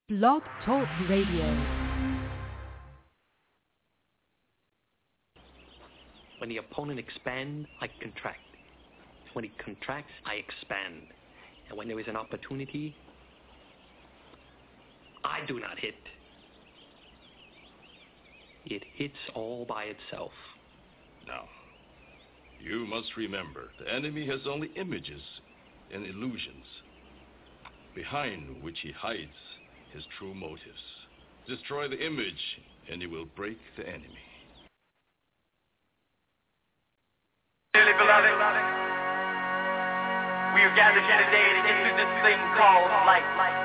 Blog Talk Radio. When the opponent expands, I contract. When he contracts, I expand. And when there is an opportunity, I do not hit. It hits all by itself. Now, you must remember, the enemy has only images and illusions, behind which he hides his true motives. Destroy the image, and he will break the enemy. Dearly beloved, we are gathered here today to get through this thing called life.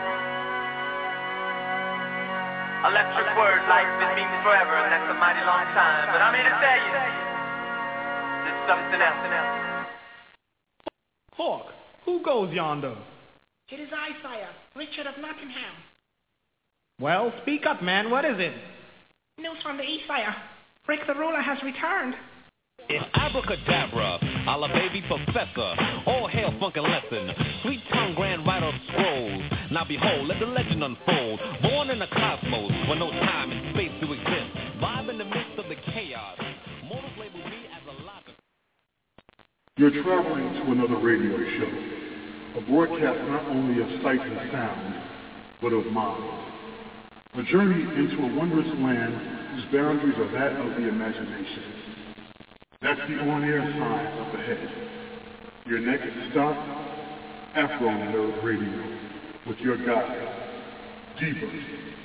Electric word, life, it means forever, and that's a mighty long time. But I'm here to tell you, there's something else. Hawk, who goes yonder? It is I, sire, Richard of Nottingham. Well, speak up, man. What is it? News from the east, sire. Rick the ruler has returned. It's abracadabra, a la baby professor. All hail funkin' lesson. Sweet tongue grand writer of scrolls. Now behold, let the legend unfold. Born in the cosmos, where no time and space do exist. Vibe in the midst of the chaos. Mortals label me as a locker. You're traveling to another radio show. A broadcast not only of sight and sound, but of mind. A journey into a wondrous land whose boundaries are that of the imagination. That's the on-air sign up ahead. Your next stop, Afro Nerd Radio, with your guide, D-Bert,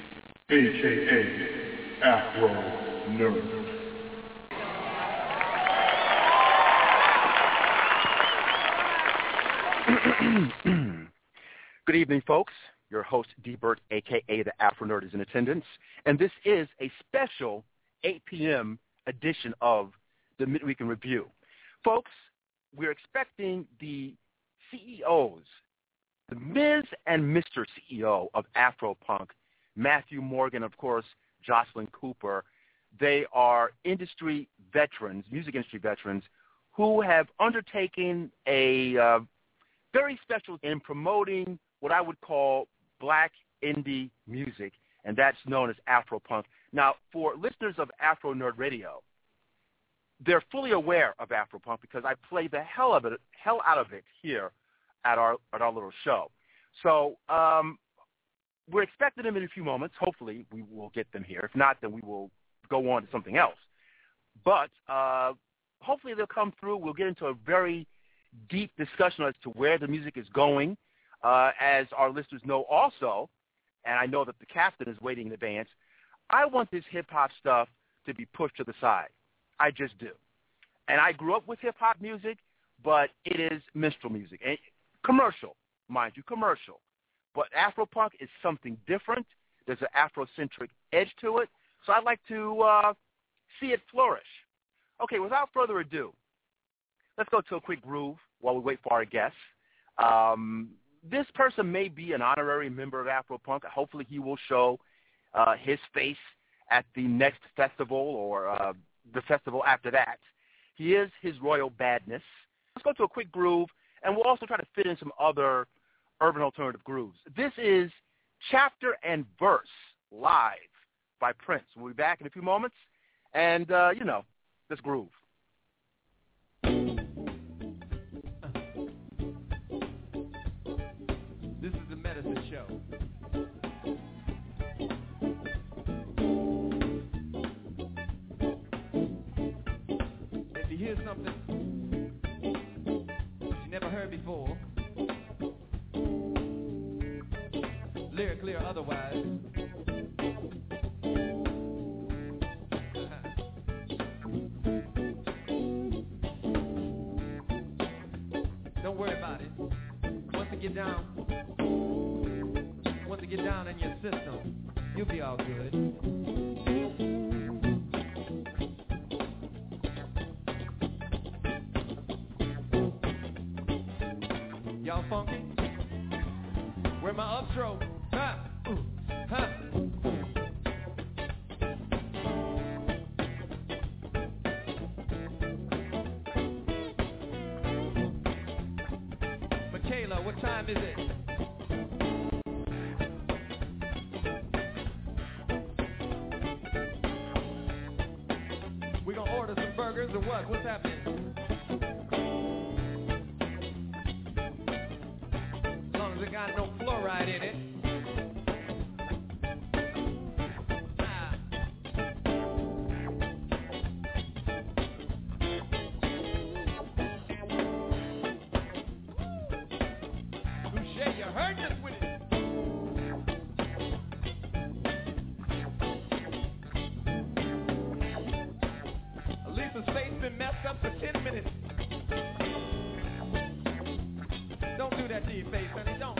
a.k.a. Afro Nerd. Good evening, folks. Your host, D-Bert, a.k.a. the Afro Nerd, is in attendance. And this is a special 8 p.m. edition of the Midweek in Review. Folks, we're expecting the CEOs, the Ms. and Mr. CEO of Afropunk, Matthew Morgan, of course, Jocelyn Cooper. They are industry veterans, music industry veterans, who have undertaken a very special in promoting what I would call black indie music, and that's known as Afropunk. Now, for listeners of Afro Nerd Radio, they're fully aware of Afropunk because I play the hell out of it here at our little show. So we're expecting them in a few moments. Hopefully, we will get them here. If not, then we will go on to something else. But hopefully they'll come through. We'll get into a very deep discussion as to where the music is going. As our listeners know also, and I know that the captain is waiting in advance, I want this hip-hop stuff to be pushed to the side. I just do. And I grew up with hip-hop music, but it is minstrel music. And commercial, mind you, commercial. But Afropunk is something different. There's an Afrocentric edge to it. So I'd like to see it flourish. Okay, without further ado, let's go to a quick groove while we wait for our guests. This person may be an honorary member of Afropunk. Hopefully he will show his face at the next festival or the festival after that. He is His Royal Badness. Let's go to a quick groove, and we'll also try to fit in some other urban alternative grooves. This is Chapter and Verse live by Prince. We'll be back in a few moments, and, let's groove. This is the Medicine Show. If you hear something you never heard before, lyrically or otherwise, don't worry about it. Once it get down in your system, you'll be all good. Y'all funky? Where my upstroke? Ha! Ha! Michaela, what time is it? or what? What's happening? As long as it got no fluoride in it. Touche, you heard this with it. Lisa's face been messed up for 10 minutes. Don't do that to your face, honey. Don't.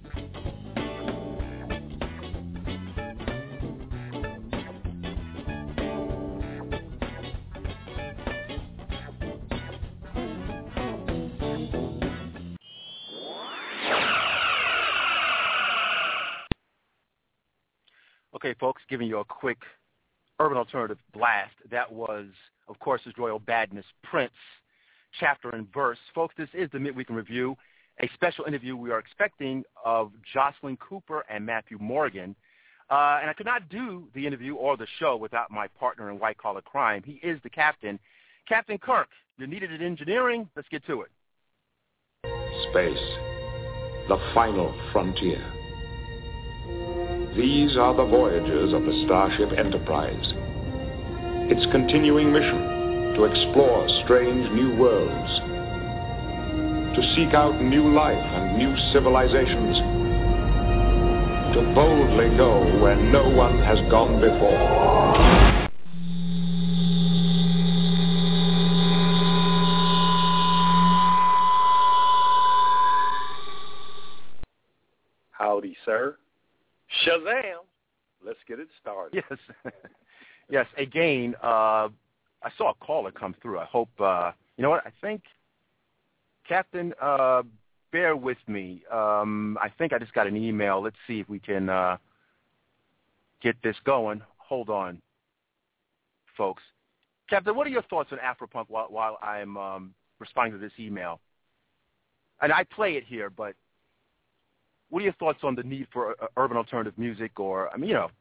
Okay, folks, giving you a quick Urban Alternative blast. That was, of course, His Royal Badness Prince, chapter and verse. Folks, this is the Midweek in Review, a special interview we are expecting of Jocelyn Cooper and Matthew Morgan. And I could not do the interview or the show without my partner in white-collar crime. He is the captain. Captain Kirk, you're needed in engineering. Let's get to it. Space, the final frontier. These are the voyages of the Starship Enterprise. Its continuing mission to explore strange new worlds, to seek out new life and new civilizations, to boldly go where no one has gone before. Howdy, sir. Shazam! Let's get it started. Yes. Yes, again, I saw a caller come through. I hope, you know what, I think, Captain, bear with me. I think I just got an email. Let's see if we can get this going. Hold on, folks. Captain, what are your thoughts on Afropunk while I'm responding to this email? And I play it here, but what are your thoughts on the need for urban alternative music or, I mean, you know?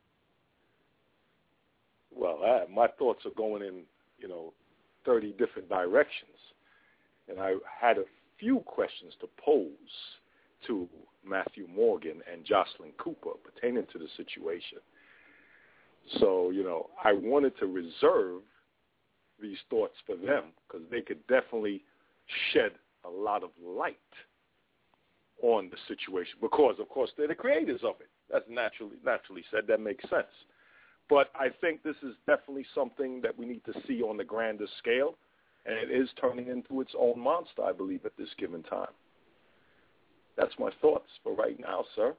Well, my thoughts are going in, 30 different directions. And I had a few questions to pose to Matthew Morgan and Jocelyn Cooper pertaining to the situation. So, I wanted to reserve these thoughts for them because they could definitely shed a lot of light on the situation because, of course, they're the creators of it. That's naturally said. That makes sense. But I think this is definitely something that we need to see on the grander scale, and it is turning into its own monster, I believe, at this given time. That's my thoughts for right now, sir.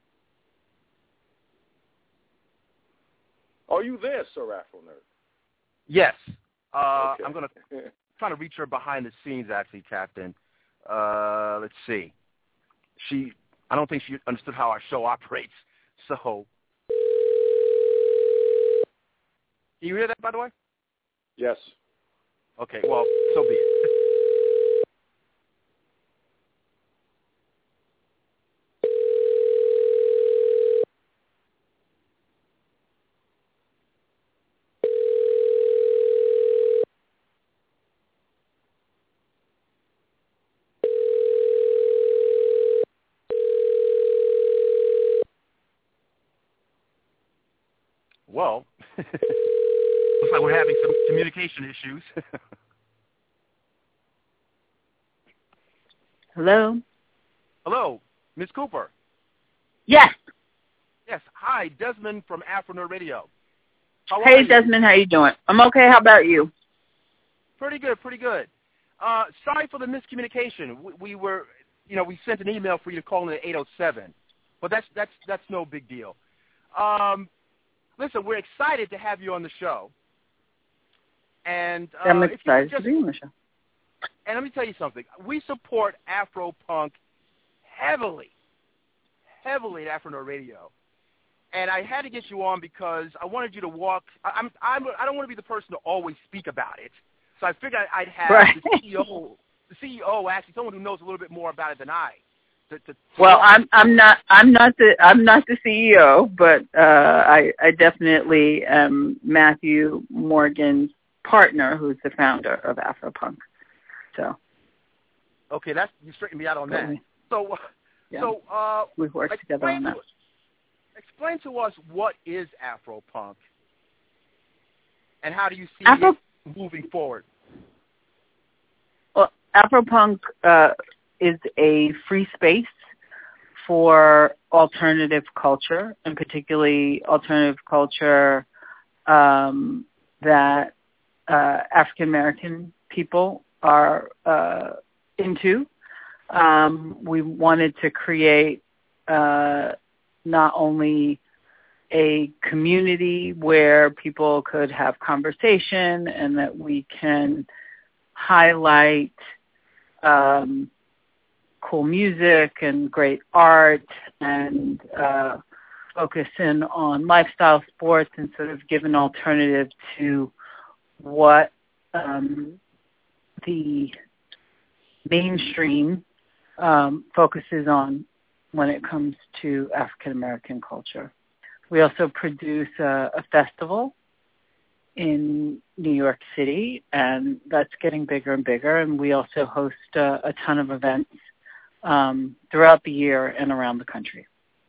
Are you there, Sir Afro Nerd? Yes. Okay. I'm going to try to reach her behind the scenes, actually, Captain. Let's see. I don't think she understood how our show operates. So, can you hear that, by the way? Yes. Okay, well, so be it. Well, looks like we're having some communication issues. Hello? Hello, Ms. Cooper. Yes. Yes. Hi, Desmond from Afro Nerd Radio. How are Hey, you? Desmond, how you doing? I'm okay. How about you? Pretty good, pretty good. Sorry for the miscommunication. We were, we sent an email for you to call in at 8:07, but that's no big deal. Listen, we're excited to have you on the show. And I'm excited to be on the show. And let me tell you something. We support Afropunk heavily at Afro Nerd Radio. And I had to get you on because I wanted you to walk. I don't want to be the person to always speak about it. So I figured I'd have the CEO, actually someone who knows a little bit more about it than I. Well, I'm not the CEO, but I definitely am Matthew Morgan's partner, who's the founder of Afropunk. So. Okay, you straightened me out on that. We've worked together on that. Explain to us what is Afropunk, and how do you see it moving forward? Well, Afropunk is a free space for alternative culture, and particularly alternative culture that African American people are into. We wanted to create not only a community where people could have conversation and that we can highlight cool music and great art and focus in on lifestyle sports and sort of give an alternative to what the mainstream focuses on when it comes to African American culture. We also produce a festival in New York City, and that's getting bigger and bigger. And we also host a ton of events throughout the year and around the country.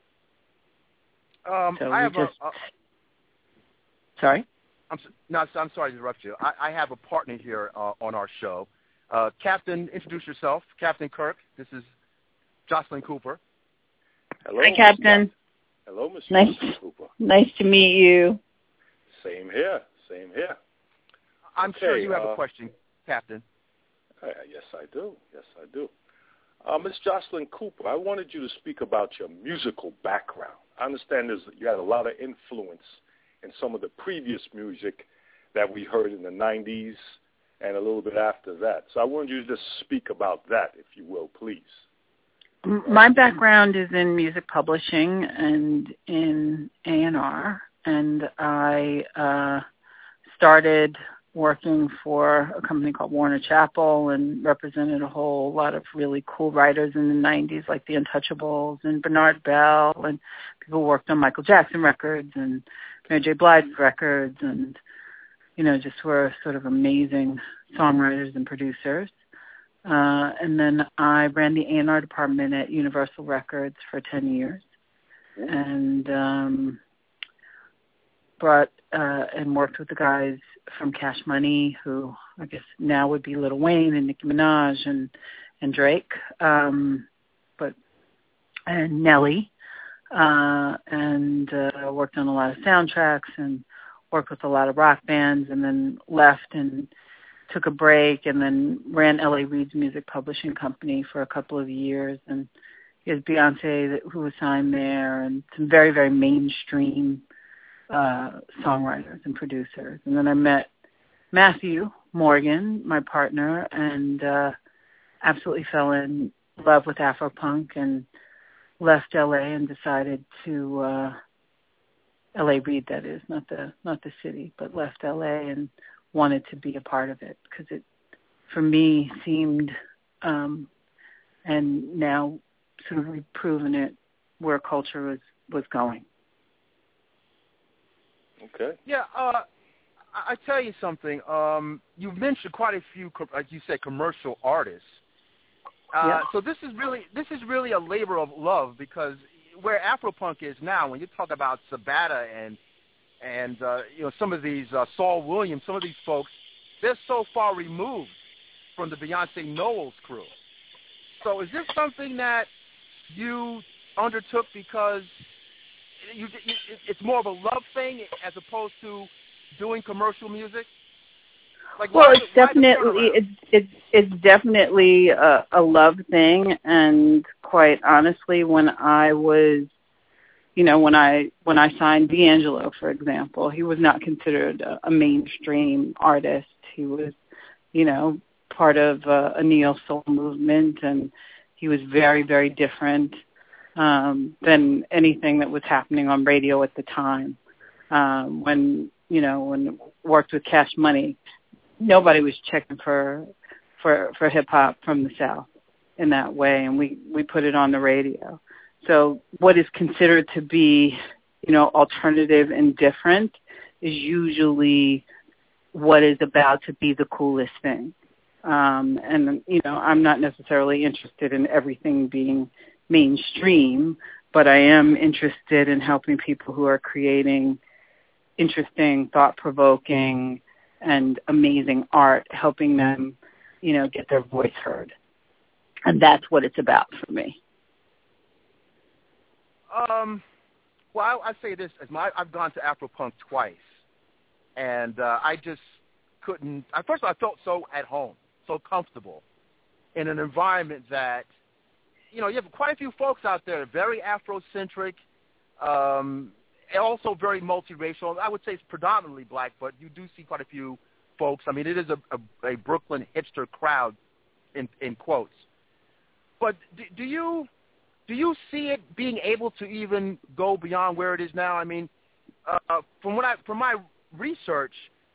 Sorry? I'm sorry to interrupt you. I have a partner here on our show. Captain, introduce yourself. Captain Kirk. This is Jocelyn Cooper. Hello. Hi, Captain. Hello, Mr. Cooper. Nice to meet you. Same here. I'm sure you have a question, Captain. Yes, I do. Ms. Jocelyn Cooper, I wanted you to speak about your musical background. I understand you had a lot of influence in some of the previous music that we heard in the 90s and a little bit after that. So I wanted you to just speak about that, if you will, please. My background is in music publishing and in A&R, and I started working for a company called Warner Chappell and represented a whole lot of really cool writers in the 90s, like the Untouchables and Bernard Bell, and people worked on Michael Jackson records and Mary J. Blige records, and, just were sort of amazing songwriters and producers. And then I ran the A&R department at Universal Records for 10 years and brought and worked with the guys from Cash Money, who I guess now would be Lil Wayne and Nicki Minaj and Drake, and Nelly, and worked on a lot of soundtracks and worked with a lot of rock bands, and then left and took a break and then ran L.A. Reid's music publishing company for a couple of years. And he has Beyonce, who was signed there, and some very, very mainstream songwriters and producers. And then I met Matthew Morgan, my partner, and absolutely fell in love with Afropunk and left L.A. and decided to L.A. Reid, that is, not the city, but left L.A. and wanted to be a part of it because it, for me, seemed, and now sort of we've proven it, where culture was going. Okay. Yeah, I tell you something. You've mentioned quite a few, like you said, commercial artists. Yeah. So this is really a labor of love, because where Afropunk is now, when you talk about Sabata and some of these Saul Williams, some of these folks, they're so far removed from the Beyonce Knowles crew. So is this something that you undertook because it's more of a love thing as opposed to doing commercial music? It's definitely a love thing, and quite honestly, when I was, when I signed D'Angelo, for example, he was not considered a mainstream artist. He was, part of a neo-soul movement, and he was very, very different than anything that was happening on radio at the time. When worked with Cash Money, nobody was checking for hip hop from the South in that way, and we put it on the radio. So what is considered to be, alternative and different is usually what is about to be the coolest thing. And, I'm not necessarily interested in everything being mainstream, but I am interested in helping people who are creating interesting, thought-provoking, and amazing art, helping them, get their voice heard. And that's what it's about for me. Well, I say this. I've gone to Afropunk twice, and I just couldn't. First of all, I felt so at home, so comfortable in an environment that, you have quite a few folks out there, very Afrocentric, also very multiracial. I would say it's predominantly black, but you do see quite a few folks. I mean, it is a Brooklyn hipster crowd, in quotes. But do you see it being able to even go beyond where it is now? I mean, from my research,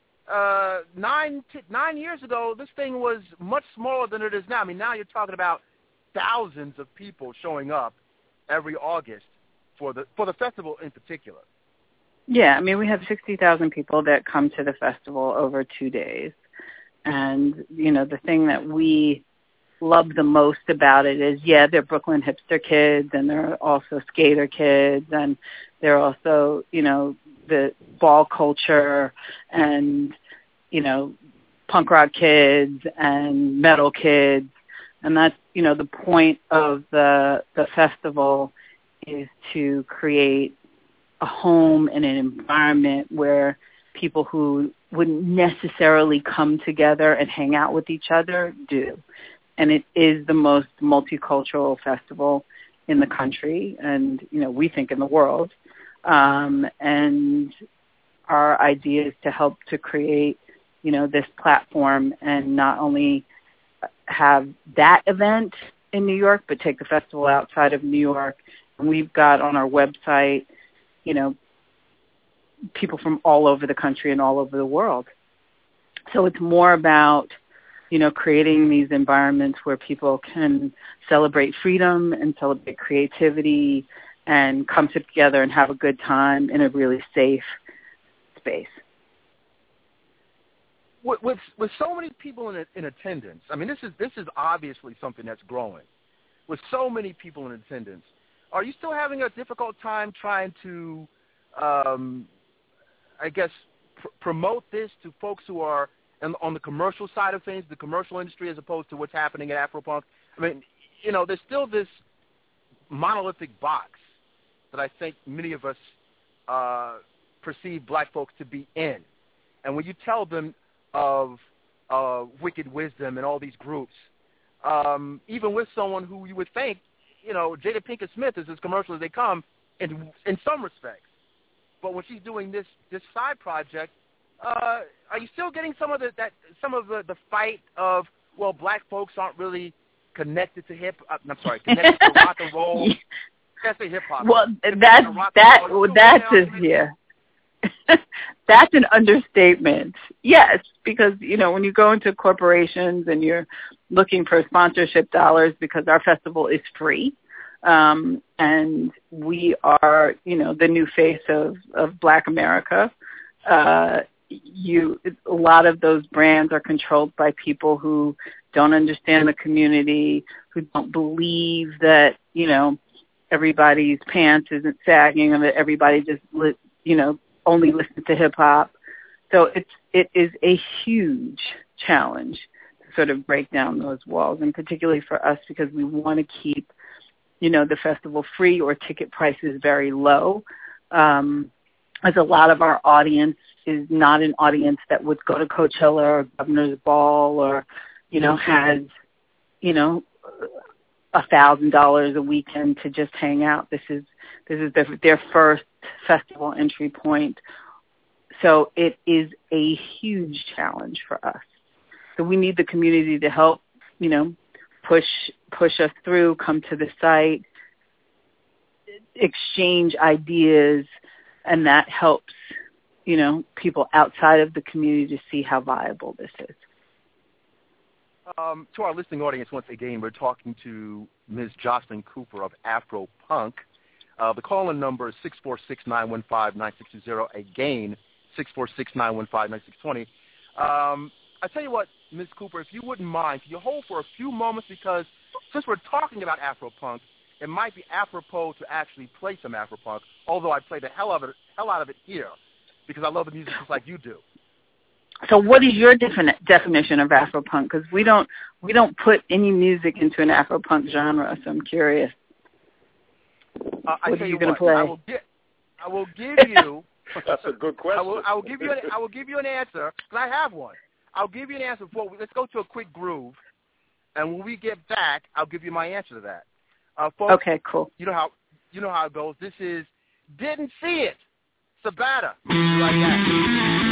9 years ago, this thing was much smaller than it is now. I mean, now you're talking about thousands of people showing up every August for the festival in particular. Yeah, I mean, we have 60,000 people that come to the festival over 2 days. And, the thing that we love the most about it is, they're Brooklyn hipster kids, and they're also skater kids, and they're also, the ball culture and, punk rock kids and metal kids. And that's, the point of the festival is to create a home and an environment where people who wouldn't necessarily come together and hang out with each other do. And it is the most multicultural festival in the country and, we think in the world. And our idea is to help to create, this platform and not only have that event in New York, but take the festival outside of New York. And we've got on our website, people from all over the country and all over the world. So it's more about, creating these environments where people can celebrate freedom and celebrate creativity and come together and have a good time in a really safe space. With so many people in attendance, I mean, this is obviously something that's growing. With so many people in attendance, are you still having a difficult time trying to, promote this to folks who are on the commercial side of things, the commercial industry, as opposed to what's happening at Afropunk? I mean, there's still this monolithic box that I think many of us perceive black folks to be in. And when you tell them of Wicked Wisdom and all these groups, even with someone who you would think, Jada Pinkett Smith is as commercial as they come in some respects. But when she's doing this side project, are you still getting some of the fight of, well, black folks aren't really connected to connected to rock and roll? Can't say hip hop. Well, that's an understatement. Yes, because when you go into corporations and you're looking for sponsorship dollars, because our festival is free, and we are the new face of Black America. A lot of those brands are controlled by people who don't understand the community, who don't believe that everybody's pants isn't sagging and that everybody just only listens to hip hop. So it is a huge challenge to sort of break down those walls, and particularly for us because we want to keep the festival free or ticket prices very low, as a lot of our audience is not an audience that would go to Coachella or Governor's Ball or, has, $1,000 a weekend to just hang out. This is their first festival entry point. So it is a huge challenge for us. So we need the community to help, push us through, come to the site, exchange ideas, and that helps, people outside of the community to see how viable this is. To our listening audience, once again, we're talking to Ms. Jocelyn Cooper of Afropunk. The call-in number is 646-915-9620. Again, 646-915-9620. I tell you what, Ms. Cooper, if you wouldn't mind, can you hold for a few moments, because since we're talking about Afropunk, it might be apropos to actually play some Afropunk, although I play the hell out of it here, because I love the music just like you do. So what is your definition of Afropunk? Because we don't put any music into an Afropunk genre, so I'm curious. What are you going to play? I will give you. That's a good question. I will give you an answer, because I have one. I'll give you an answer before. Let's go to a quick groove, and when we get back, I'll give you my answer to that. Folks, okay, cool. You know how it goes. This is Didn't See It, Sabata. Like that.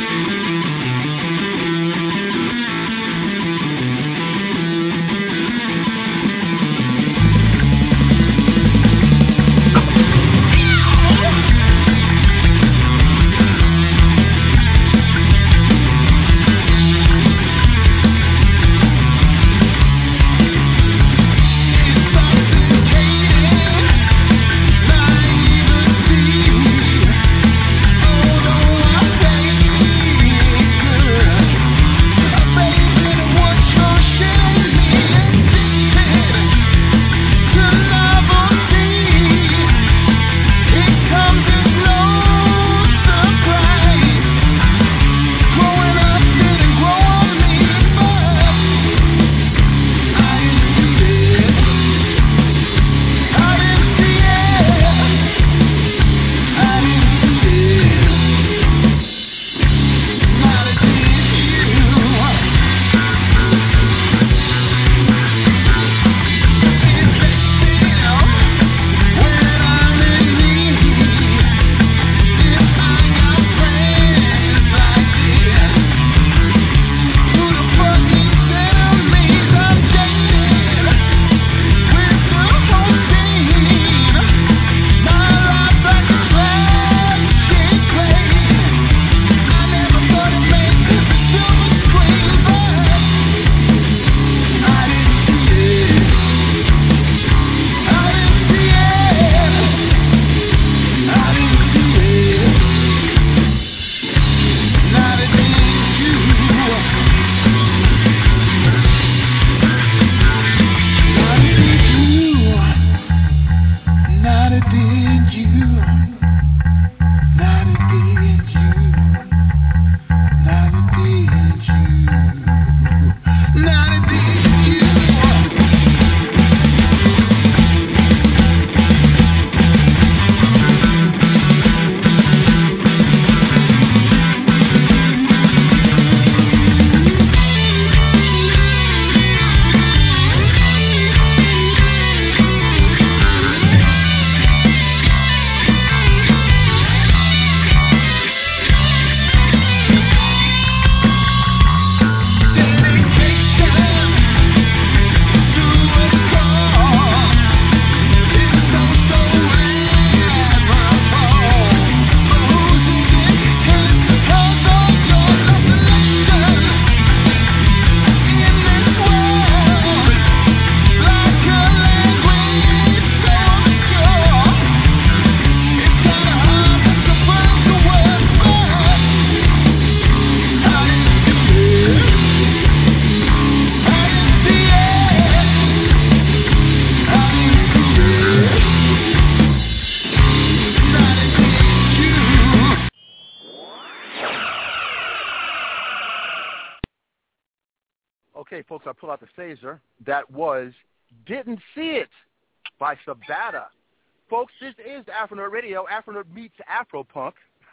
Okay, folks, I pull out the phaser. That was Didn't See It by Sabata. Folks, this is Afro Nerd Radio. Afro Nerd meets Afropunk.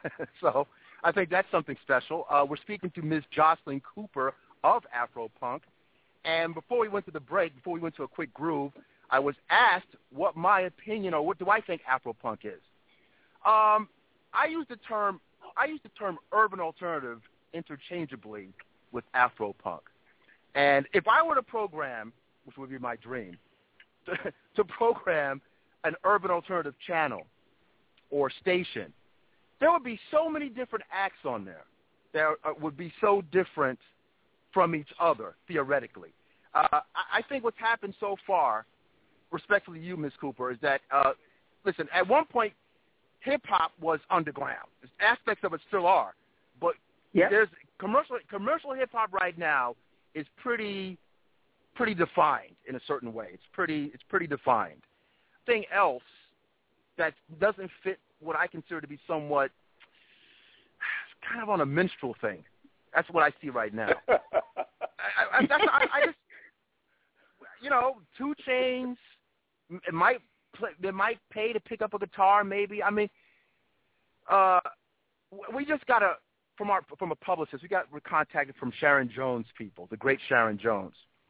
So I think that's something special. We're speaking to Ms. Jocelyn Cooper of Afropunk. And before we went to the break, before we went to a quick groove, I was asked what my opinion or what do I think Afropunk is. I use the term urban alternative interchangeably with Afropunk. And if I were to program, which would be my dream, to program an urban alternative channel or station, there would be so many different acts on there that would be so different from each other, theoretically. I think what's happened so far, respectfully to you, Ms. Cooper, is that, listen, at one point, hip-hop was underground. Aspects of it still are. But there's commercial hip hop right now is pretty defined in a certain way. It's pretty defined. Thing else that doesn't fit what I consider to be somewhat kind of on a minstrel thing. That's what I see right now. I just, 2 Chainz. They might pay to pick up a guitar, maybe. I mean, we just got from a publicist. We're contacted from Sharon Jones people, the great Sharon Jones.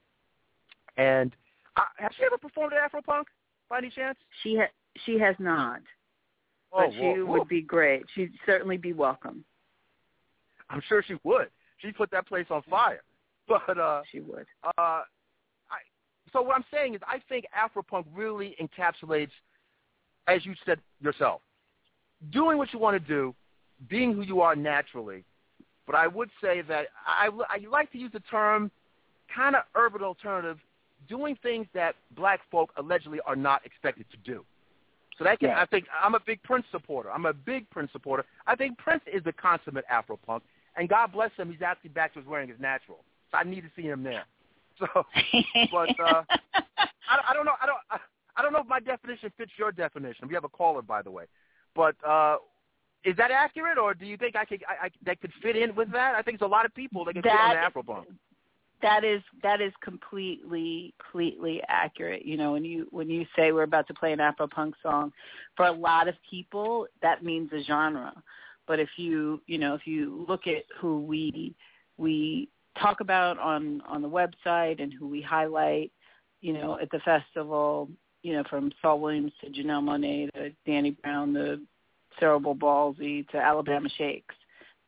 And has she ever performed at Afropunk by any chance? She has not. But she would be great. She'd certainly be welcome. I'm sure she would. She put that place on fire. But she would. So what I'm saying is I think Afropunk really encapsulates, as you said yourself, doing what you want to do, being who you are naturally. But I would say that I like to use the term kind of urban alternative, doing things that black folk allegedly are not expected to do. So that can, I think I'm a big Prince supporter. I think Prince is the consummate Afropunk, and God bless him, he's actually back to his wearing his natural. So I need to see him there. So, but I don't know. I don't know if my definition fits your definition. We have a caller, by the way. But is that accurate, or do you think that could fit in with that? I think there's a lot of people that can fit on the Afropunk. That is completely accurate. When you say we're about to play an Afropunk song, for a lot of people that means a genre. But if you look at who we talk about on the website and who we highlight, at the festival, from Saul Williams to Janelle Monáe to Danny Brown to Cerebral Ballsy to Alabama Shakes,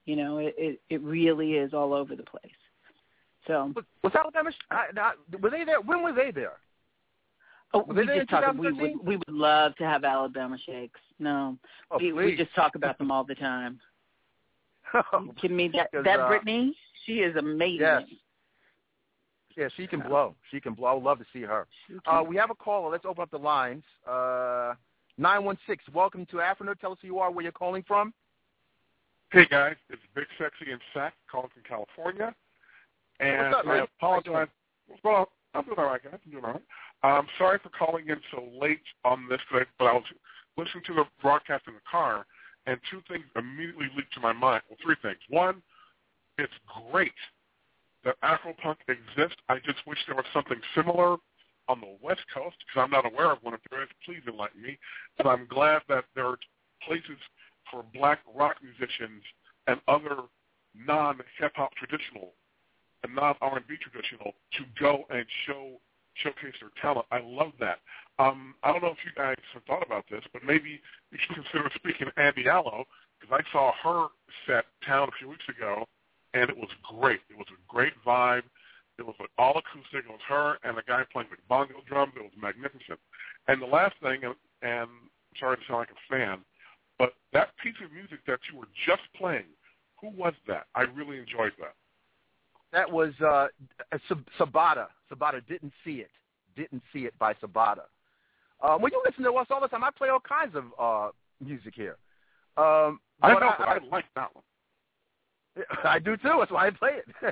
it really is all over the place. So was Alabama? Were they there? When were they there? Oh, we would love to have Alabama Shakes. No, we just talk about them all the time. Give me that Brittany. She is amazing. Yes. Yeah, she can blow. She can blow. I would love to see her. We have a caller. Let's open up the lines. 916. Welcome to Afronerd. Tell us who you are, where you're calling from. Hey guys, it's Big Sexy and Sack calling from California. And what's up, man? I apologize. Well, I'm doing all right, guys. I'm doing all right. I'm sorry for calling in so late on this, but I was listening to the broadcast in the car, and 2 things immediately leaped to my mind. Well, 3 things. One, it's great that Afropunk exists. I just wish there was something similar on the West Coast, because I'm not aware of one. If there is, please enlighten me. And I'm glad that there are places for black rock musicians and other non-hip-hop traditional and non-R&B traditional to go and showcase their talent. I love that. I don't know if you guys have thought about this, but maybe you should consider speaking to Andy Allo, because I saw her set Town a few weeks ago, and it was great. It was a great vibe. It was all acoustic. It was her and a guy playing the bongo drum. It was magnificent. And the last thing, and I'm sorry to sound like a fan, but that piece of music that you were just playing, who was that? I really enjoyed that. That was Sabata. Sabata, Didn't See It by Sabata. When you listen to us all the time, I play all kinds of music here. I like that one. I do too. That's why I play it.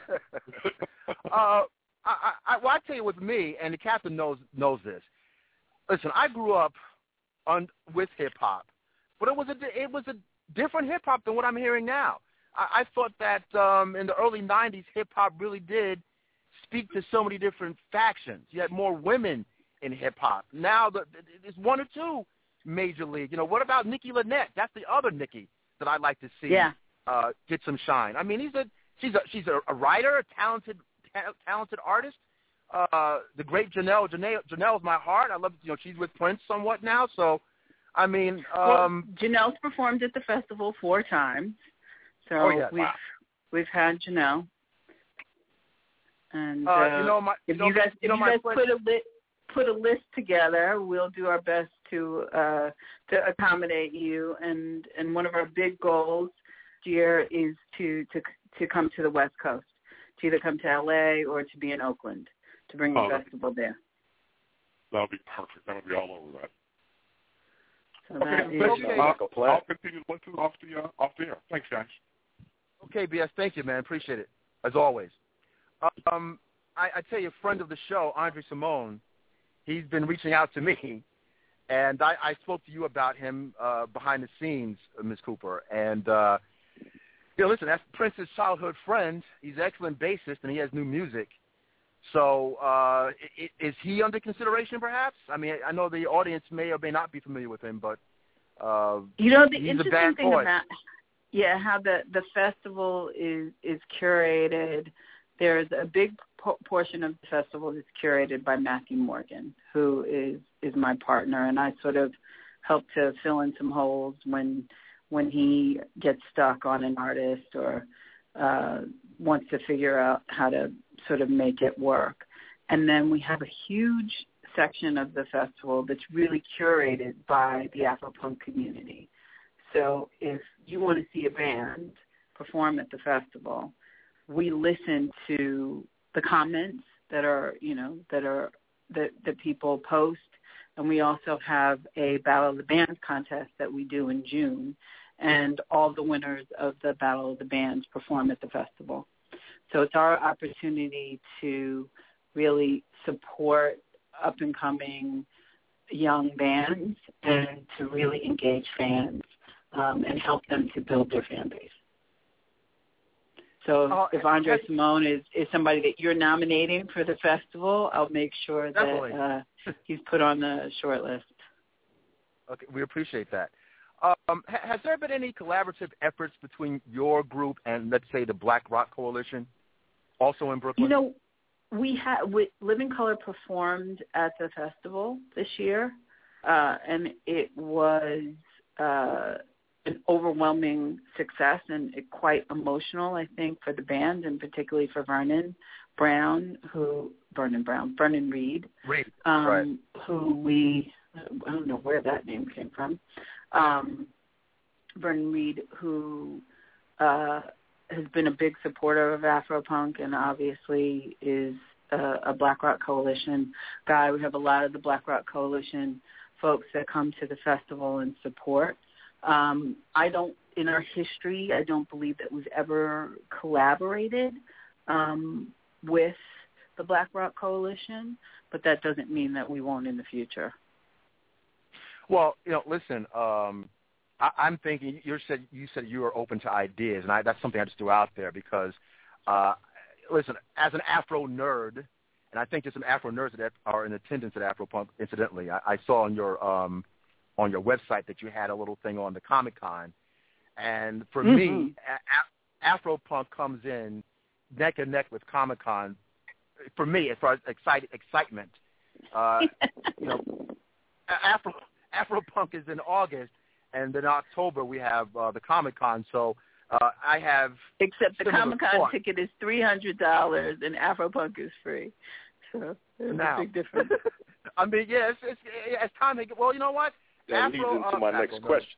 I tell you, with me, and the captain knows this. Listen, I grew up with hip hop, but it was a different hip hop than what I'm hearing now. I thought that in the early '90s, hip hop really did speak to so many different factions. You had more women in hip hop. Now there's 1 or 2 major league. What about Nikki Lynette? That's the other Nikki that I'd like to see. Yeah. Get some shine. I mean, she's a writer, a talented artist. The great Janelle is my heart. I love, she's with Prince somewhat now. So, I mean, Janelle's performed at the festival 4 times. So we've had Janelle. And if you guys put a list together, we'll do our best to accommodate you. And one of our big goals year is to come to the West Coast, to either come to LA or to be in Oakland, to bring the festival there. That would be perfect. That would be all over that. So okay. I'll continue to listen off the air. Thanks, guys. Okay, BS, thank you, man. Appreciate it, as always. I tell you, a friend of the show, Andre Simone, he's been reaching out to me, and I spoke to you about him behind the scenes, Ms. Cooper. And, listen, that's Prince's childhood friend. He's an excellent bassist, and he has new music. So is he under consideration, perhaps? I mean, I know the audience may or may not be familiar with him, but the he's interesting a bad thing boy. about how the festival is curated. There's a big portion of the festival that's curated by Matthew Morgan, who is my partner, and I sort of help to fill in some holes when he gets stuck on an artist or wants to figure out how to sort of make it work. And then we have a huge section of the festival that's really curated by the Afropunk community. So if you want to see a band perform at the festival, we listen to the comments that people post, and we also have a Battle of the Bands contest that we do in June, and all the winners of the Battle of the Bands perform at the festival. So it's our opportunity to really support up-and-coming young bands and to really engage fans and help them to build their fan base. So if Andre Simone is somebody that you're nominating for the festival, I'll make sure that he's put on the short list. Okay, we appreciate that. Has there been any collaborative efforts between your group and, let's say, the Black Rock Coalition, also in Brooklyn? Living Color performed at the festival this year, and it was an overwhelming success and quite emotional, I think, for the band and particularly for Vernon Reed, right. who I don't know where that name came from. Vernon Reed, who has been a big supporter of Afropunk and obviously is a Black Rock Coalition guy. We have a lot of the Black Rock Coalition folks that come to the festival and support. In our history, I don't believe that we've ever collaborated with the Black Rock Coalition, but that doesn't mean that we won't in the future. Well, listen, I'm thinking you said you were open to ideas, and that's something I just threw out there because, listen, as an Afro nerd, and I think there's some Afro nerds that are in attendance at Afropunk. Incidentally, I saw on your website that you had a little thing on the Comic-Con, and for me, Afropunk comes in neck and neck with Comic-Con. For me, as far as excitement, Afropunk is in August, and then in October we have the Comic-Con. So I have except the Comic-Con ticket is $300 and Afropunk is free. So there's a big difference. I mean, yes, as time. Well, you know what? That leads into my next question.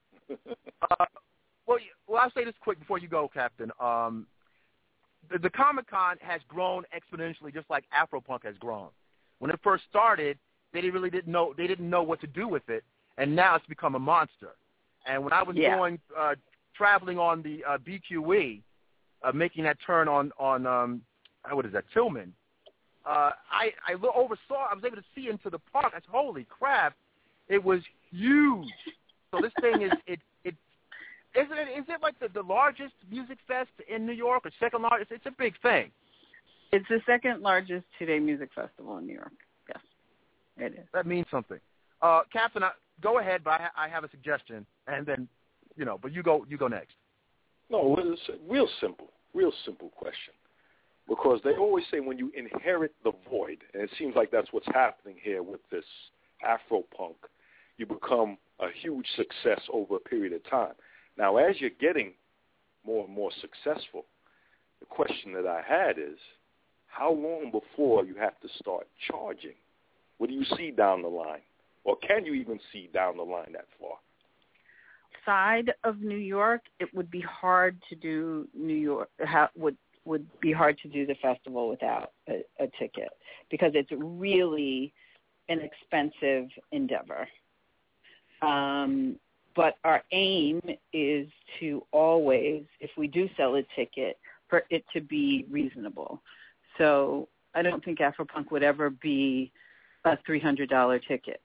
Well, I'll say this quick before you go, Captain. The Comic-Con has grown exponentially, just like Afropunk has grown. When it first started, they didn't know what to do with it, and now it's become a monster. And when I was traveling on the BQE, making that turn on what is that, Tillman, I oversaw. I was able to see into the park. I said, holy crap! It was huge. So this thing is is it like the largest music fest in New York or second largest? It's a big thing. It's the second largest two-day music festival in New York. Yes, it is. That means something. Captain, go ahead, but I have a suggestion, and then, but you go next. No, it's a real simple question. Because they always say when you inherit the void, and it seems like that's what's happening here with this Afropunk, you become a huge success over a period of time. Now, as you're getting more and more successful, the question that I had is, how long before you have to start charging? What do you see down the line? Or can you even see down the line that far? Side of New York, it would be hard to do New York, would be hard to do the festival without a ticket because it's really an expensive endeavor. But our aim is to always, if we do sell a ticket, for it to be reasonable. So I don't think Afropunk would ever be a $300 ticket.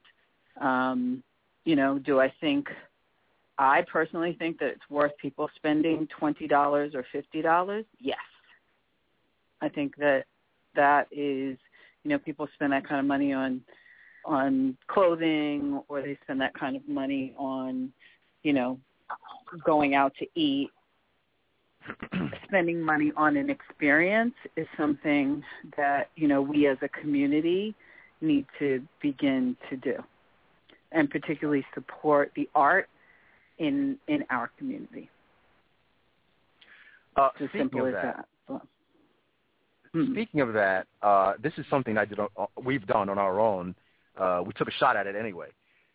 Do I personally think that it's worth people spending $20 or $50? Yes. I think that is, people spend that kind of money on clothing, or they spend that kind of money on, going out to eat. Spending money on an experience is something that, we as a community need to begin to do, and particularly support the art in our community. It's as simple as that. Speaking of that, this is something we've done on our own. We took a shot at it anyway.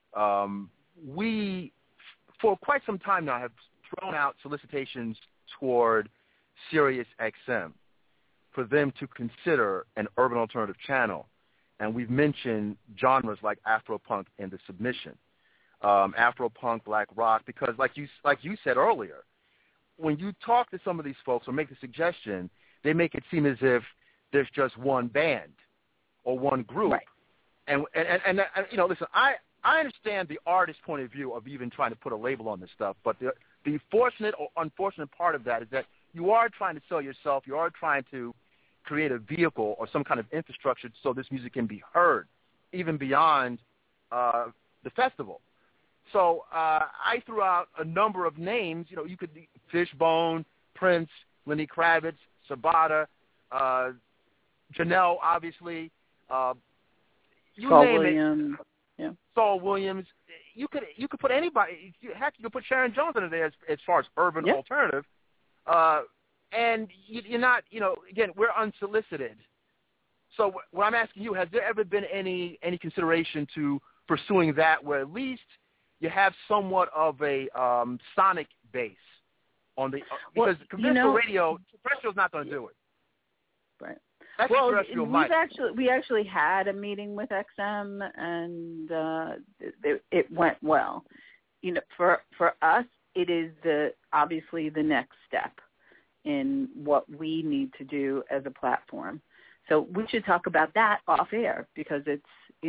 We, for quite some time now, have thrown out solicitations toward Sirius XM for them to consider an urban alternative channel. And we've mentioned genres like Afropunk in the submission, Afropunk, black rock, because like you said earlier, when you talk to some of these folks or make the suggestion, they make it seem as if there's just one band or one group. Right. And listen, I understand the artist's point of view of even trying to put a label on this stuff, but the fortunate or unfortunate part of that is that you are trying to sell yourself. You are trying to create a vehicle or some kind of infrastructure so this music can be heard, even beyond the festival. So I threw out a number of names. You could Fishbone, Prince, Lenny Kravitz, Sabata, Janelle, obviously. You Saul name Williams. it. Yeah. Saul Williams. You could put anybody. Heck, you could put Sharon Jones in there as far as urban alternative. And you're not, again, we're unsolicited. So what I'm asking you, has there ever been any consideration to pursuing that, where at least you have somewhat of a sonic base on the because conventional radio, terrestrial's not going to do it. Right. That's terrestrial mic. We actually had a meeting with XM, and it went well. For us, it is obviously the next step in what we need to do as a platform. So we should talk about that off air, because it's,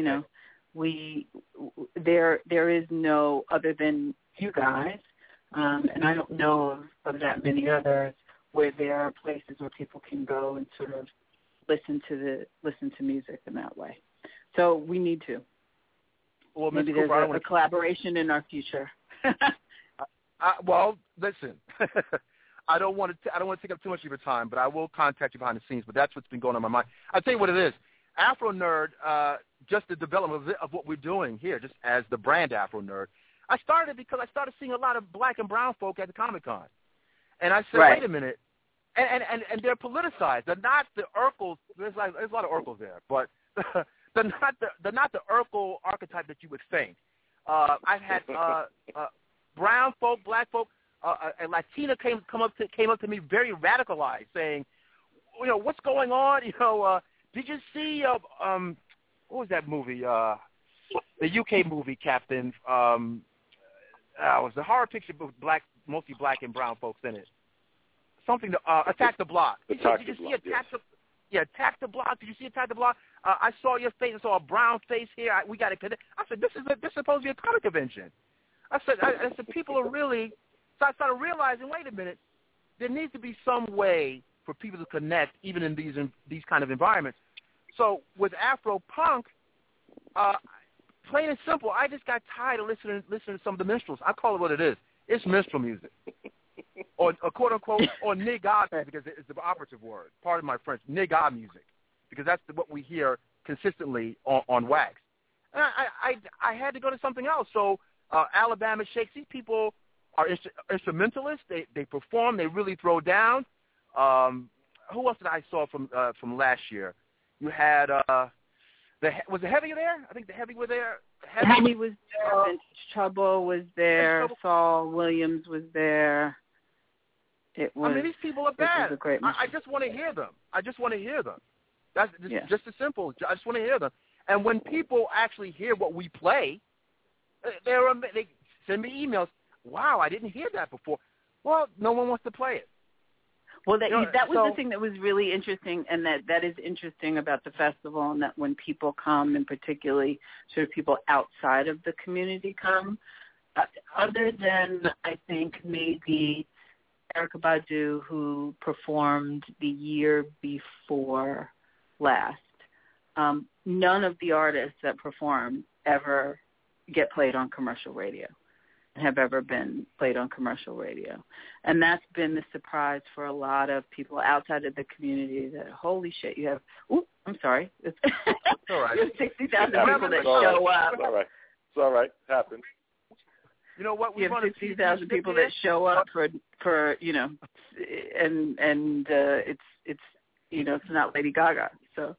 there is no other than you guys, and I don't know of that many others where there are places where people can go and sort of listen to music in that way. So we need to. Well, maybe Ms. there's Cooper, a collaboration in our future. Well, listen. I don't want to take up too much of your time, but I will contact you behind the scenes. But that's what's been going on in my mind. I'll tell you what it is. Afro Nerd, just the development of what we're doing here, just as the brand Afro Nerd, I started because I started seeing a lot of black and brown folk at the Comic-Con. And I said, wait a minute. And they're politicized. They're not the Urkels. There's a lot of Urkels there, but they're not the Urkel archetype that you would think. I've had brown folk, black folk. A Latina came up to me very radicalized, saying, what's going on? Did you see what was that movie? The UK movie, Captain. It was a horror picture with mostly black and brown folks in it. Something to Attack the Block. Did you see Attack the Block? Did you see Attack the Block? I saw your face. I saw a brown face here. We got to connect. I said, this is supposed to be a comic convention. I said, people are really. So I started realizing, wait a minute, there needs to be some way for people to connect, even in these kind of environments. So with Afropunk, plain and simple, I just got tired of listening to some of the minstrels. I call it what it is. It's minstrel music, or quote unquote, or nigga, because it's the operative word. Pardon my French, nigga music, because that's what we hear consistently on wax. And I had to go to something else. So Alabama Shakes, these people are instrumentalists. They perform. They really throw down. Who else did I saw from last year? You had was the Heavy there? I think the Heavy were there. Heavy was there. Vintage Trouble was there. Saul Williams was there. It was. I mean, these people are bad. I just want to hear them. That's just as simple. I just want to hear them. And when people actually hear what we play, they send me emails. wow, I didn't hear that before. Well, no one wants to play it. Well, that was the thing that was really interesting, and that is interesting about the festival, and that when people come, and particularly sort of people outside of the community come, other than I think maybe Erykah Badu, who performed the year before last, none of the artists that perform ever get played on commercial radio. Have ever been played on commercial radio. And that's been the surprise for a lot of people outside of the community that, holy shit, you have, I'm sorry. It's all right. You have 60,000 people that show up. It's all right. It's all right. It happens. You know what? You have 60,000 people that show up for and it's it's not Lady Gaga. So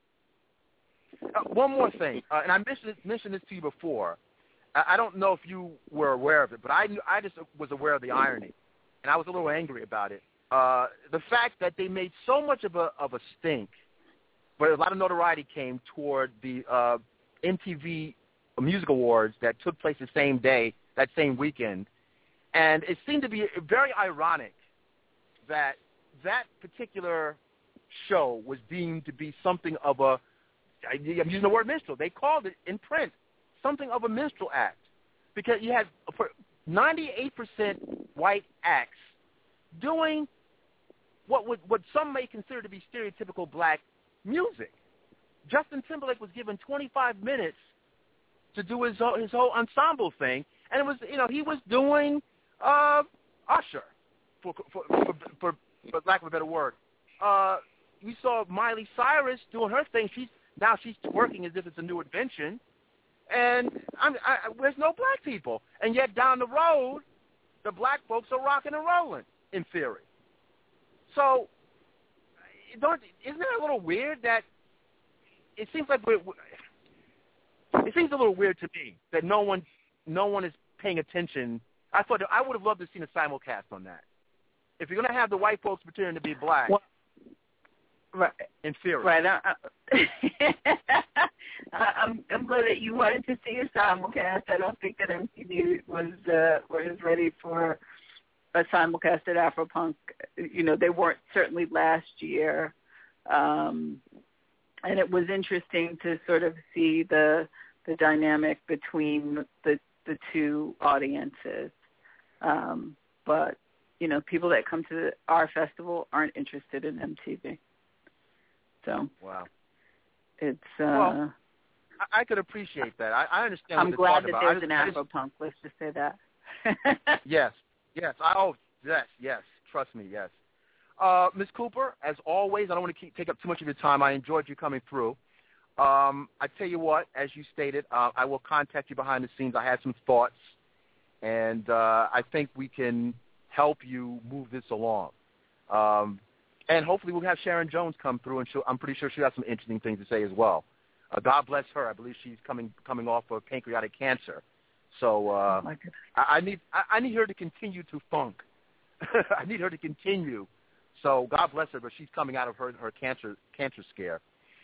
one more thing, and I mentioned this to you before. I don't know if you were aware of it, but I just was aware of the irony, and I was a little angry about it. The fact that they made so much of a stink, but a lot of notoriety came toward the MTV Music Awards that took place the same day, that same weekend, and it seemed to be very ironic that particular show was deemed to be something of a, I'm using the word minstrel, they called it in print, something of a minstrel act, because you had 98% white acts doing what some may consider to be stereotypical black music. Justin Timberlake was given 25 minutes to do his whole ensemble thing, and it was he was doing Usher, for lack of a better word. We saw Miley Cyrus doing her thing. She's twerking as if it's a new invention. And there's no black people. And yet down the road, the black folks are rocking and rolling, in theory. So isn't it a little weird that it seems like it seems a little weird to me that no one is paying attention. I would have loved to have seen a simulcast on that. If you're going to have the white folks pretending to be black, right, in theory. Right. I'm glad that you wanted to see a simulcast. I don't think that MTV was ready for a simulcast at Afropunk. They weren't certainly last year. And it was interesting to sort of see the dynamic between the two audiences. But, people that come to our festival aren't interested in MTV. So wow, it's well, I could appreciate that. I understand. I'm glad that there's an Afropunk. Let's just say that. Yes. Yes. Trust me. Yes. Ms. Cooper, as always, I don't want to take up too much of your time. I enjoyed you coming through. I tell you what, as you stated, I will contact you behind the scenes. I had some thoughts, and I think we can help you move this along. And hopefully we'll have Sharon Jones come through, and I'm pretty sure she'll have some interesting things to say as well. God bless her. I believe she's coming off of pancreatic cancer. So I need her to continue to funk. I need her to continue. So God bless her, but she's coming out of her cancer scare.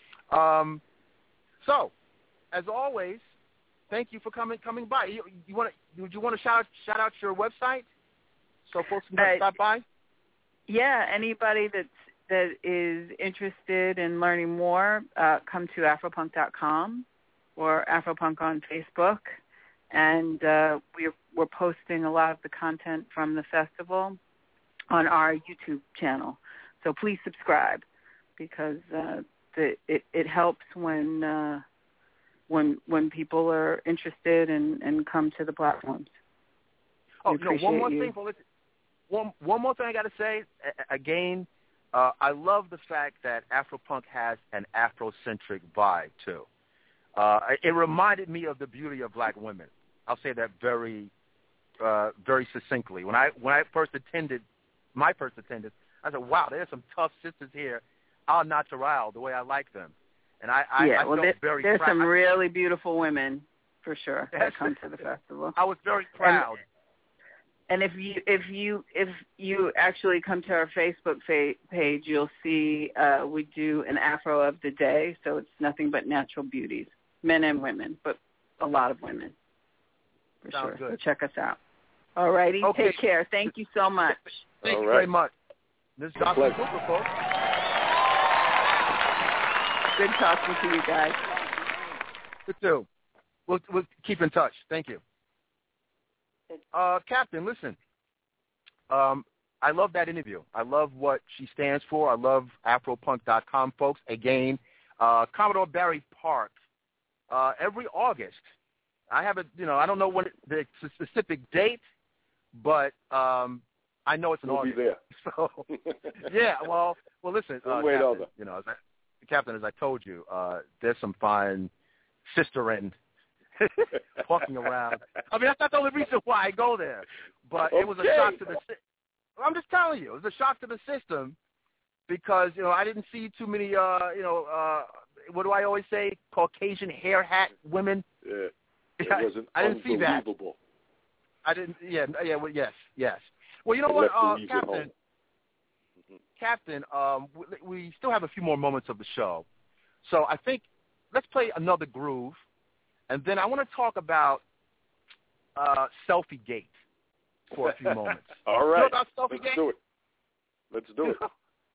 So, as always, thank you for coming by. Would you want to shout out your website so folks can stop by? Yeah, anybody that is interested in learning more, come to afropunk.com or Afropunk on Facebook, and we're posting a lot of the content from the festival on our YouTube channel. So please subscribe, because it helps when people are interested and come to the platforms. Oh, one more thing. One more thing I got to say. Again, I love the fact that Afropunk has an Afrocentric vibe too. It reminded me of the beauty of black women. I'll say that very, very succinctly. When I first attended, I said, "Wow, there's some tough sisters here, au natural, the way I like them." And I felt very there's proud. Some really beautiful women for sure that come to the festival. I was very proud. And if you actually come to our Facebook page, you'll see we do an Afro of the day. So it's nothing but natural beauties, men and women, but a lot of women. For Sounds sure. good. So check us out. All righty. Okay. Take care. Thank you so much. Thank you very much. Ms. Johnson Cooper, folks. Good talking to you guys. You too. We'll keep in touch. Thank you. Captain, listen. I love that interview. I love what she stands for. I love Afropunk.com, folks. Again, Commodore Barry Park. Every August, I have I don't know what the specific date, but I know it's in August. We'll be there. So, yeah. Well, listen, Captain, as I told you, there's some fine sister-in walking around. I mean, that's not the only reason why I go there, but it was a shock to the system. I'm just telling you, it was a shock to the system because, I didn't see too many, what do I always say, Caucasian hair hat women. Yeah, it was I didn't see that. Unbelievable. I didn't, well, yes. Well, you know what, Captain, we still have a few more moments of the show. So I think let's play another groove, and then I want to talk about Selfie Gate for a few moments. All right. Let's do it. Let's do it.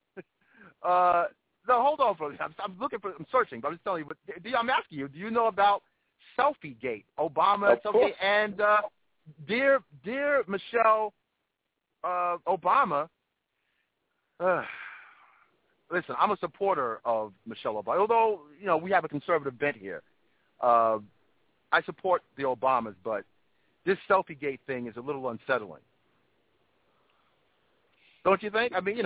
No, hold on, brother. I'm searching, but I'm just telling you. But I'm asking you, do you know about Selfie Gate? Obama, Selfie, and dear Michelle Obama. Listen, I'm a supporter of Michelle Obama. Although, we have a conservative bent here. I support the Obamas, but this Selfie Gate thing is a little unsettling. Don't you think? I mean,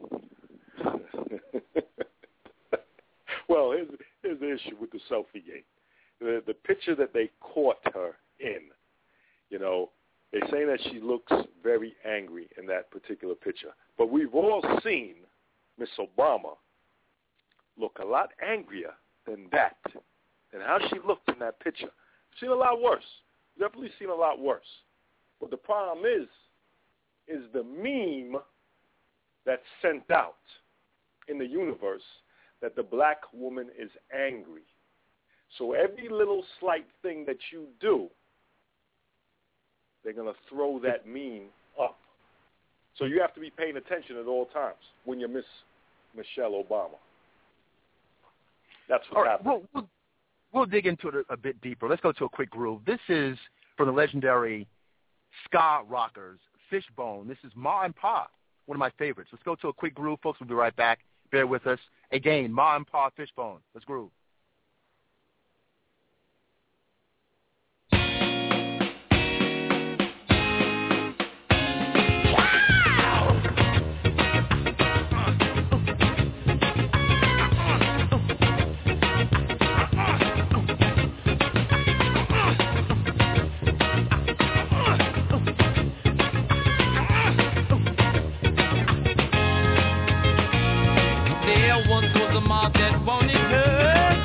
Well, here's the issue with the Selfie Gate. The picture that they caught her in, they're saying that she looks very angry in that particular picture. But we've all seen Miss Obama look a lot angrier than that, and how she looked in that picture. Seen a lot worse. Definitely seen a lot worse. But the problem is the meme that's sent out in the universe that the black woman is angry. So every little slight thing that you do, they're going to throw that meme up. So you have to be paying attention at all times when you miss Michelle Obama. That's what's happening. We'll dig into it a bit deeper. Let's go to a quick groove. This is from the legendary ska rockers, Fishbone. This is Ma and Pa, one of my favorites. Let's go to a quick groove, folks. We'll be right back. Bear with us. Again, Ma and Pa, Fishbone. Let's groove. There once was a mob that wanted her.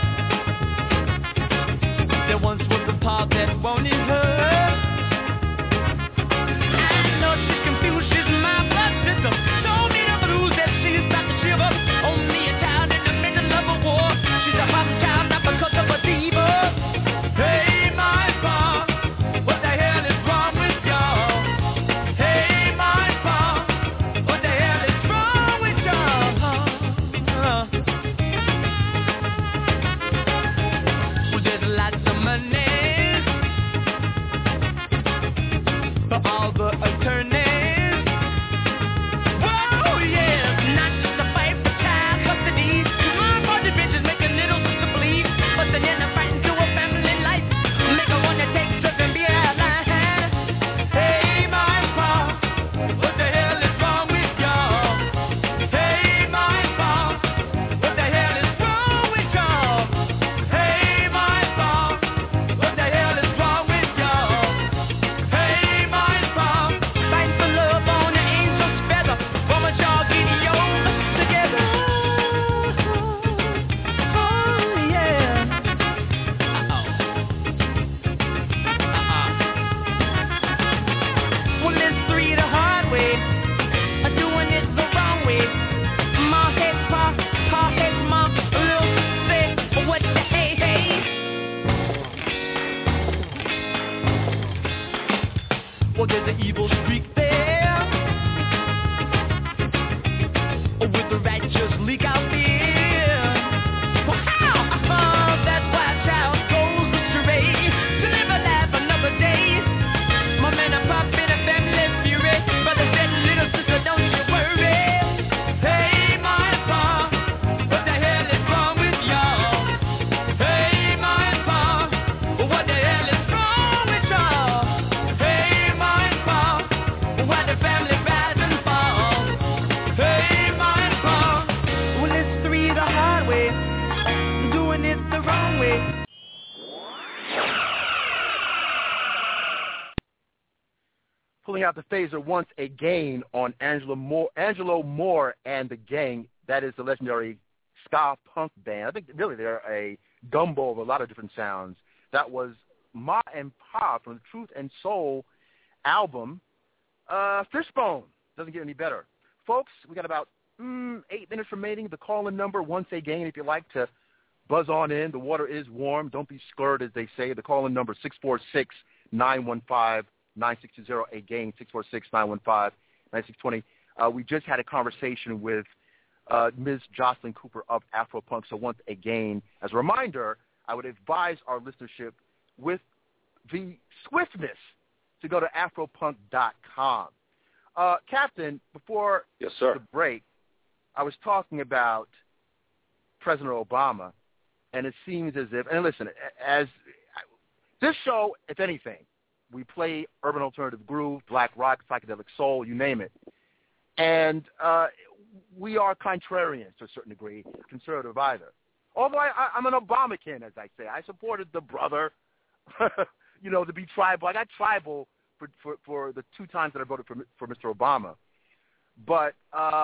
pulling out the phaser once again on Angelo Moore and the Gang. That is the legendary ska punk band. I think really they're a gumbo of a lot of different sounds. That was Ma and Pa from the Truth and Soul album, Fishbone. Doesn't get any better. Folks, we got about 8 minutes remaining. The call-in number, once again, if you'd like to buzz on in. The water is warm. Don't be scared, as they say. The call-in number, 646-915-9620. Again, 646-915-9620. We just had a conversation with Ms. Jocelyn Cooper of Afropunk. So once again, as a reminder, I would advise our listenership with the swiftness to go to afropunk.com. Captain, before the break, I was talking about President Obama, and it seems as if, and listen, as this show, if anything, we play urban alternative groove, black rock, psychedelic soul, you name it. And we are contrarians to a certain degree, conservative either. Although I'm an Obamacan, as I say. I supported the brother, to be tribal. I got tribal for the 2 times that I voted for Mr. Obama. But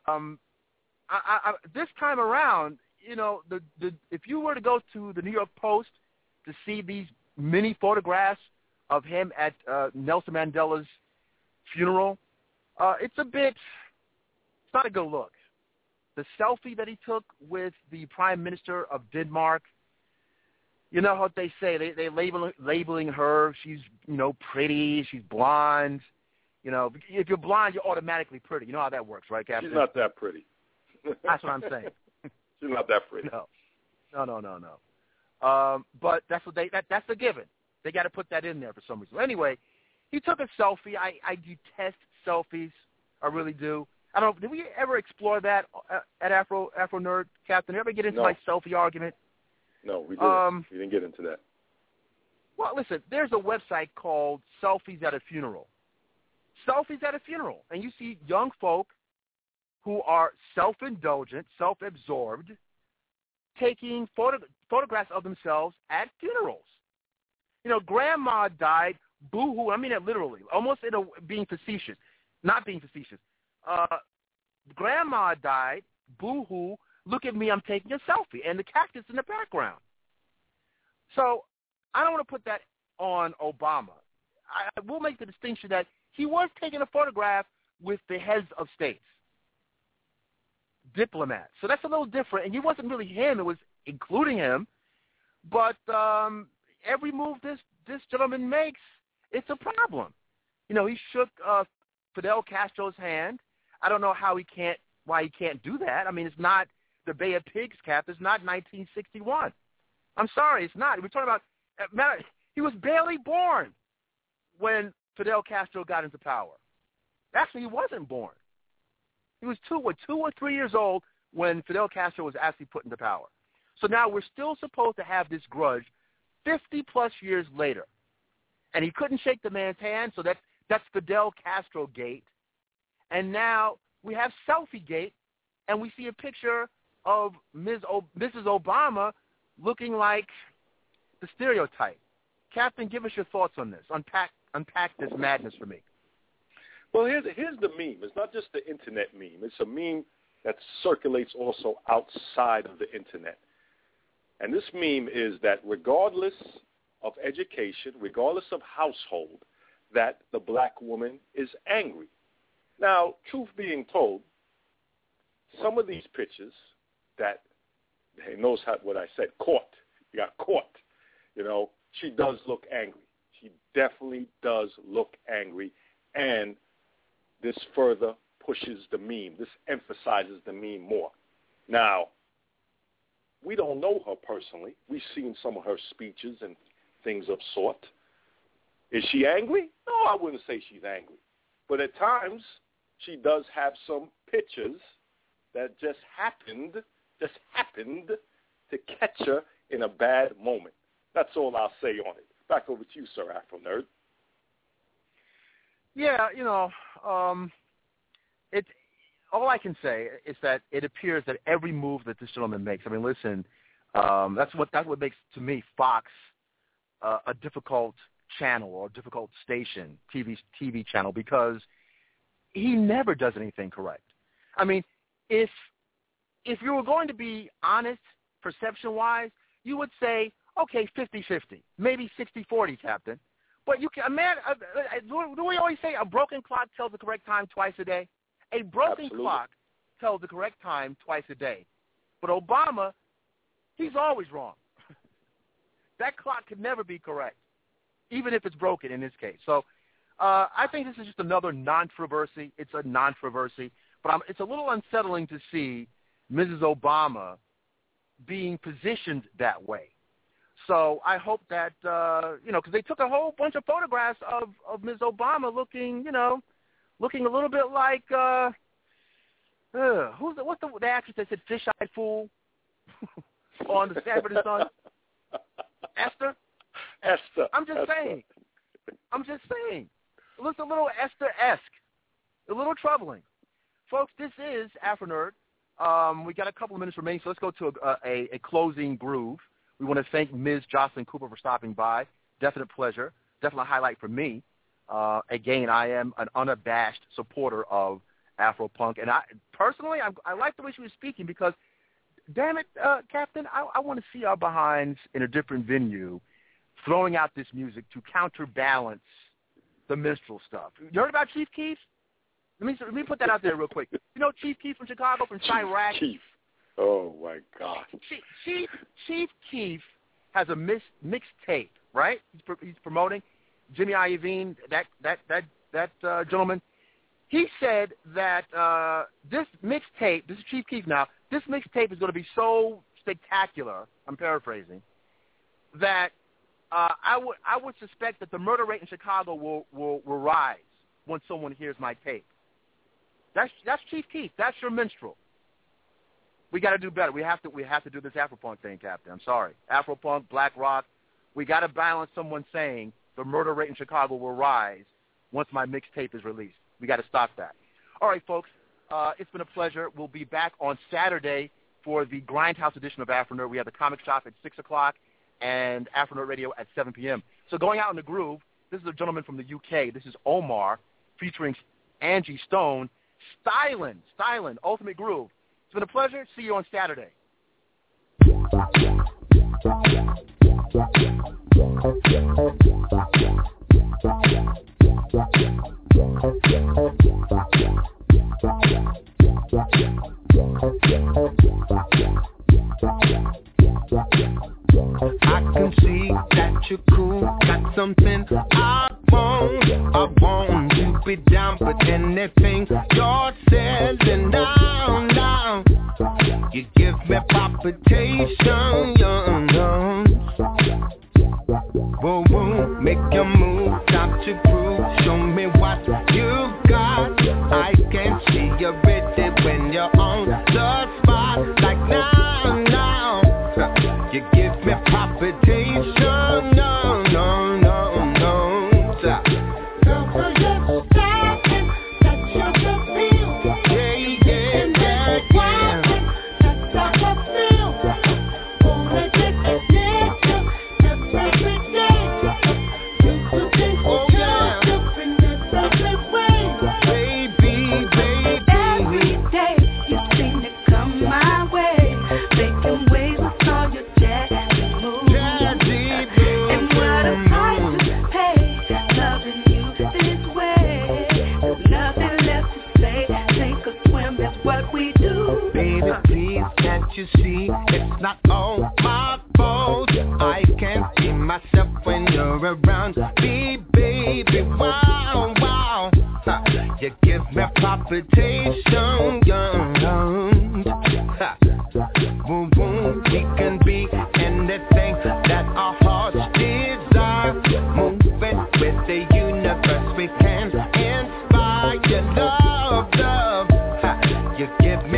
this time around, if you were to go to the New York Post to see these many photographs of him at Nelson Mandela's funeral, it's not a good look. The selfie that he took with the Prime Minister of Denmark, you know what they say? They labeling her. She's pretty. She's blonde. If you're blonde, you're automatically pretty. You know how that works, right, Captain? She's not that pretty. That's what I'm saying. She's not that pretty. No. But that's what that's the given. They got to put that in there for some reason. Anyway, he took a selfie. I detest selfies. I really do. I don't know. Did we ever explore that at Afro Nerd, Captain? Did you ever get into my selfie argument? No, we didn't. We didn't get into that. Well, listen, there's a website called Selfies at a Funeral. Selfies at a Funeral. And you see young folk who are self-indulgent, self-absorbed, taking photographs of themselves at funerals. Grandma died, boo-hoo, I mean it literally, almost being facetious, not being facetious. Grandma died, boo-hoo, look at me, I'm taking a selfie, and the cactus in the background. So I don't want to put that on Obama. I will make the distinction that he was taking a photograph with the heads of states, diplomats. So that's a little different, and it wasn't really him. It was including him. But every move this gentleman makes, it's a problem. He shook Fidel Castro's hand. I don't know why he can't do that. I mean, it's not the Bay of Pigs, Cap. It's not 1961. I'm sorry, it's not. We're talking about he was barely born when Fidel Castro got into power. Actually, he wasn't born. He was 2 or 3 years old when Fidel Castro was actually put into power. So now we're still supposed to have this grudge 50-plus years later. And he couldn't shake the man's hand, so that's Fidel Castro Gate. And now we have Selfie Gate, and we see a picture of Mrs. Obama looking like the stereotype. Captain, give us your thoughts on this. Unpack this madness for me. Well, here's the meme. It's not just the internet meme. It's a meme that circulates also outside of the internet. And this meme is that regardless of education, regardless of household, that the black woman is angry. Now, truth being told, some of these pictures that he knows what I said, caught. You got caught. She does look angry. She definitely does look angry. And this further pushes the meme. This emphasizes the meme more. Now, we don't know her personally. We've seen some of her speeches and things of sort. Is she angry? No, I wouldn't say she's angry. But at times, she does have some pictures that just happened to catch her in a bad moment. That's all I'll say on it. Back over to you, Sir Afro Nerd. Yeah, it's all I can say is that it appears that every move that this gentleman makes. I mean, listen, that's what makes to me Fox a difficult channel or difficult station, TV channel, because he never does anything correct. I mean, if you were going to be honest, perception-wise, you would say, okay, 50-50, maybe 60-40, Captain. But you can, man, do we always say a broken clock tells the correct time twice a day? A broken clock tells the correct time twice a day. But Obama, he's always wrong. That clock could never be correct, even if it's broken in this case. So I think this is just another non-traversy. It's a non-traversy. But it's a little unsettling to see Mrs. Obama being positioned that way. So I hope that, because they took a whole bunch of photographs of Ms. Obama looking a little bit like, what's the actress that said fish-eyed fool on the Sanford and Son? Esther. I'm just saying. It looks a little Esther-esque, a little troubling. Folks, this is Afro Nerd. We got a couple of minutes remaining, so let's go to a closing groove. We want to thank Ms. Jocelyn Cooper for stopping by. Definite pleasure. Definitely a highlight for me. Again, I am an unabashed supporter of Afro-punk. And I like the way she was speaking because, damn it, Captain, I want to see our behinds in a different venue throwing out this music to counterbalance the minstrel stuff. You heard about Chief Keef? Let me put that out there real quick. You know Chief Keef from Chicago, from Chirac? Chief. Oh, my God. Chief Keef has a mixtape, right? He's promoting Jimmy Iovine, that gentleman. He said that this mixtape, this is Chief Keef now, this mixtape is going to be so spectacular, I'm paraphrasing, that I would suspect that the murder rate in Chicago will rise when someone hears my tape. That's Chief Keef. That's your minstrel. We got to do better. We have to do this Afro-punk thing, Captain. I'm sorry. Afro-punk, black rock. We got to balance someone saying the murder rate in Chicago will rise once my mixtape is released. We got to stop that. All right, folks. It's been a pleasure. We'll be back on Saturday for the Grindhouse edition of Afro Nerd. We have the comic shop at 6 o'clock and Afro Nerd Radio at 7 p.m. So going out in the groove, this is a gentleman from the UK. This is Omar featuring Angie Stone. Stylin', Ultimate Groove. It's been a pleasure. See you on Saturday. I can see that you're cool, got something I want to be down for anything you're selling down. You give me palpitation, whoa, make your move, stop to prove, show me what you got. I can see you're ready when you're on the spot, like now. You give me palpitation, no. You see, it's not all my fault. I can't see myself when you're around me, baby. Wow. You give me palpitation, boom. We can be anything that our hearts desire. Moving with the universe, we can inspire love. You give me